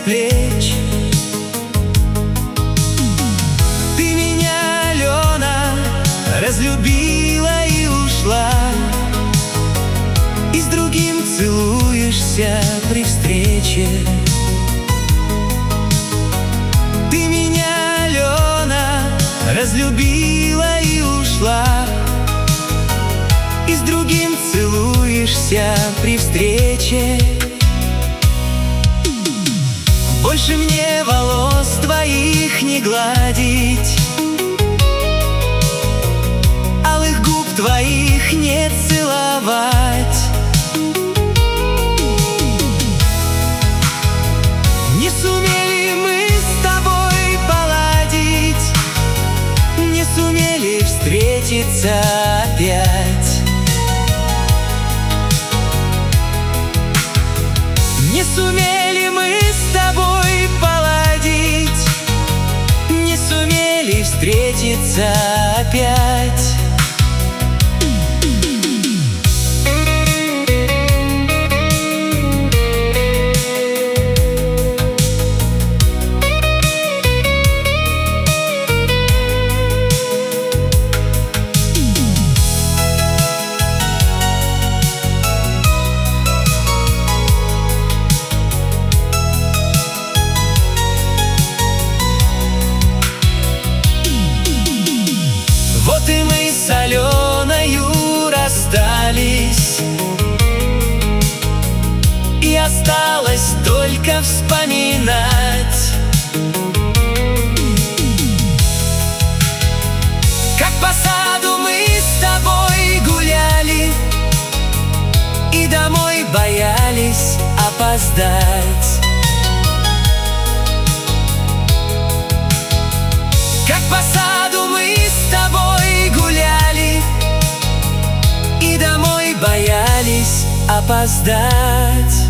плеч. Ты меня, Алена, разлюбила и ушла, и с другим целуешься при встрече. Ты меня, Алена, разлюбила и ушла, и с другим целуешься при встрече. Больше мне волос твоих не гладить, алых губ твоих не целовать. Не сумели мы с тобой поладить, не сумели встретиться опять. Не сумели мы с тобой поладить, не сумели встретиться опять. Вот и мы с Аленою расстались, и осталось только вспоминать, как по саду мы с тобой гуляли и домой боялись опоздать. Как по саду мы с тобой гуляли и домой боялись опоздать.